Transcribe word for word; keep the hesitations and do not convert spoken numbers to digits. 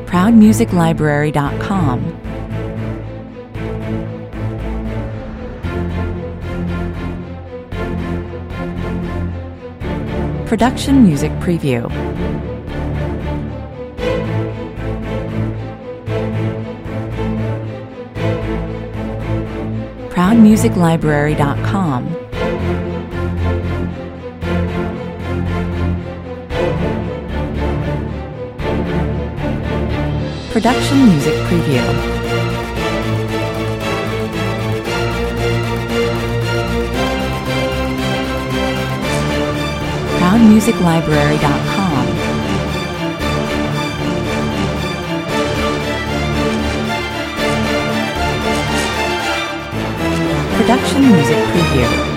proud music library dot com, Production Music Preview, proud music library dot com, Production Music Preview, proud music library dot com, Production Music Preview.